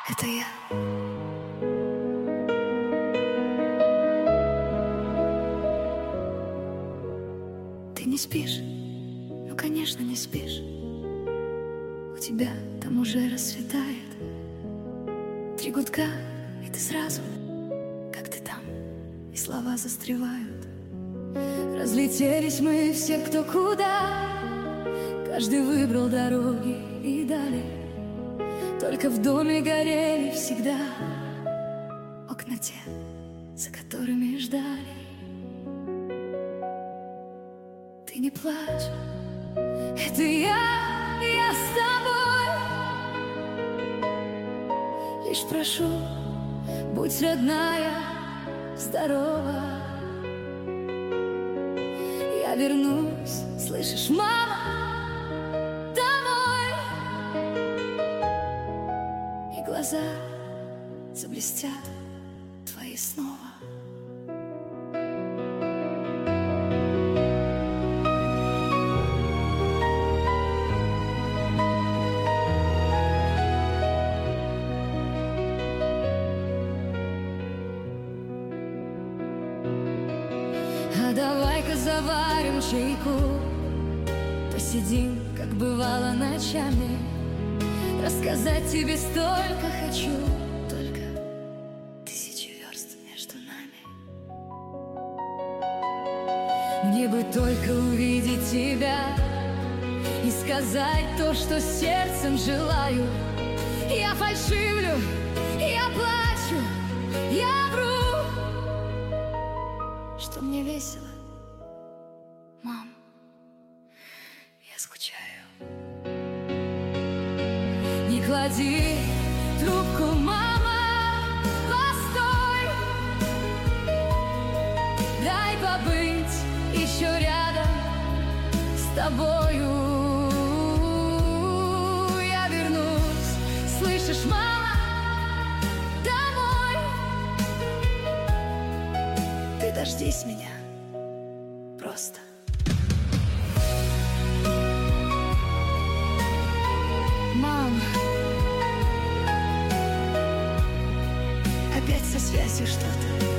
Это я. Ты не спишь? Ну, конечно, не спишь. У тебя там уже рассветает. 3 гудка, и ты сразу, как ты там, и слова застревают. Разлетелись мы все кто куда, каждый выбрал дороги и дали. Только в доме горели всегда окна те, за которыми ждали. Ты не плачь, это я с тобой. Лишь прошу, будь родная, здорова. Я вернусь, слышишь, мама, домой. И глаза заблестят твои снова. А давай-ка заварим чайку, посидим, как бывало ночами. Рассказать тебе столько хочу, только 1000 верст между нами. Мне бы только увидеть тебя и сказать то, что сердцем желаю. Я фальшивлю, я плачу, я вру, что мне весело. Мам, я скучаю. Не клади трубку, мама, постой. Дай побыть еще рядом с тобою. Я вернусь, слышишь, мама, домой. Ты дождись меня просто. Мам, опять со связью что-то.